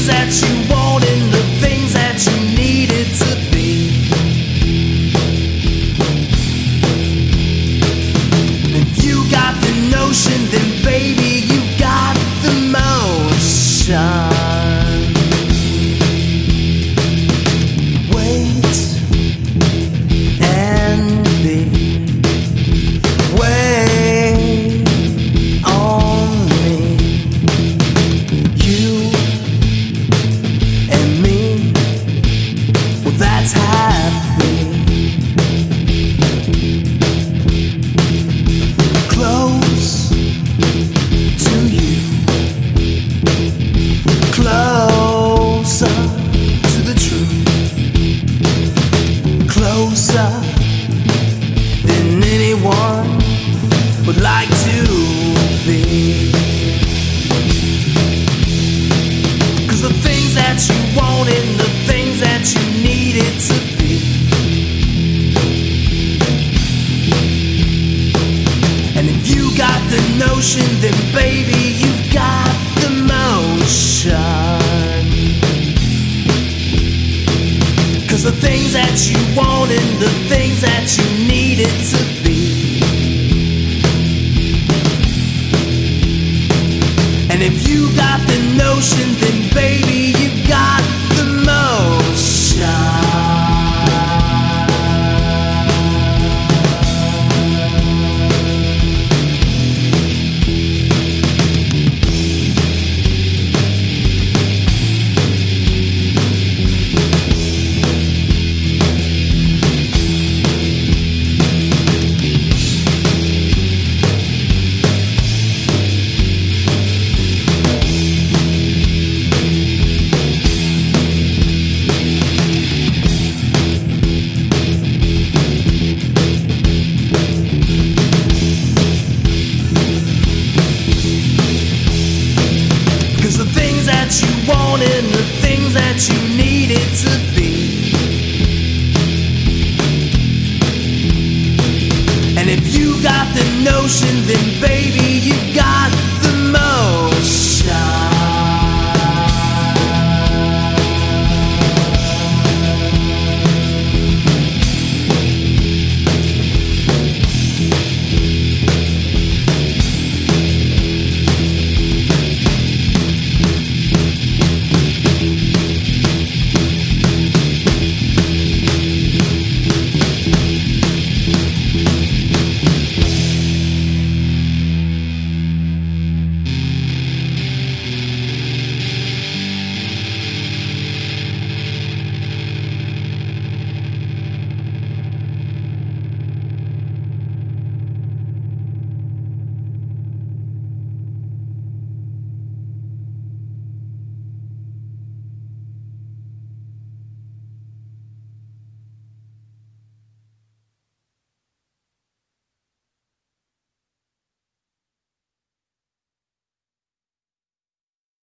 things that you want and the things that you need it to be. If you got the notion, then baby, you got the motion. Wait and be. Wait on me. You and me. Well, that's happy. Close to you. Closer to the truth. Closer than anyone would like to be. 'Cause the things that you want and the things that you need it to be. And if you got the notion, then baby, you've got the motion. 'Cause the things that you want and the things that you need it to be. And if you got the notion, then baby, you've got the motion. You want and the things that you need it to be. And if you got the notion, then